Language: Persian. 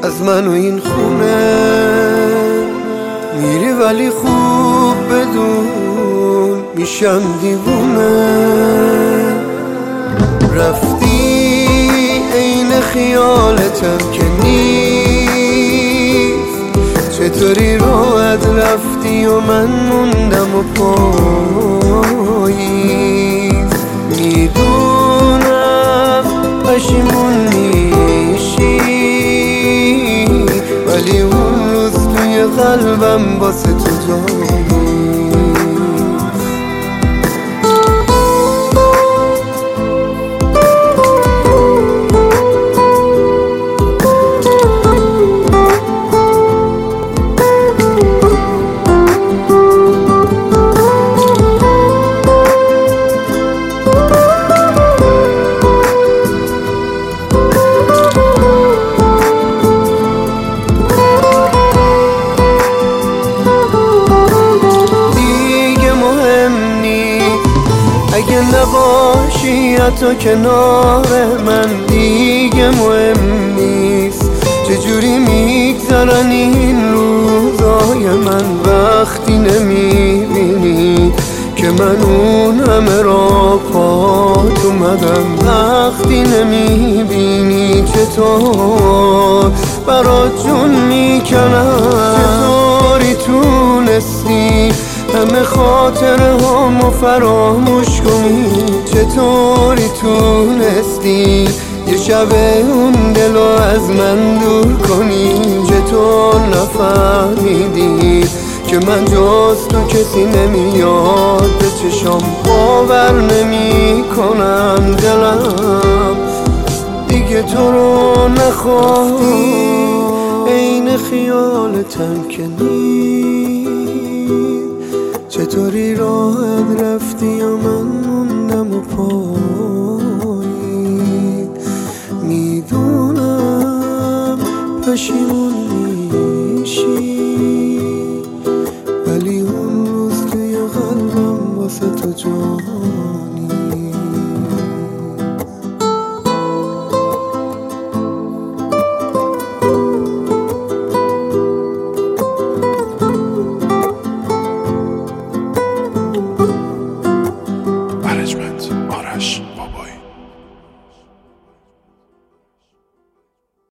از من و این خونه میری، ولی خوب بدون میشم دیوونه. رفتی عین خیالتم که نیست، چطوری راحت رفتی و من موندم و پاییز. میدونم پشیمون میشی، ولی اون روز توی قلبم واسه تو جایی. اگه نباشی حتی کنار من دیگه مهم نیست. چجوری میگذرن این روزای من وقتی نمیبینی که من اون همه را پات اومدم. وقتی نمیبینی چطور برات جون میکنم. چطوری تونستی همه خاطره هامو فراموش کنی؟ چطوری تونستی یه شب اون دلو از من دور کنی؟ چطور نفهمیدی که من جز تو کسی نمیاد به چشام؟ باور نمی کنم دلم دیگه تو رو نخواد. عین خیالتم که نیست، چطوری راحت رفتی و من موندم و پایین. میدونم پشیمون میشی، ولی اون روز توی قلبم واسه تو جانی. منیجمنت آرش بابایی.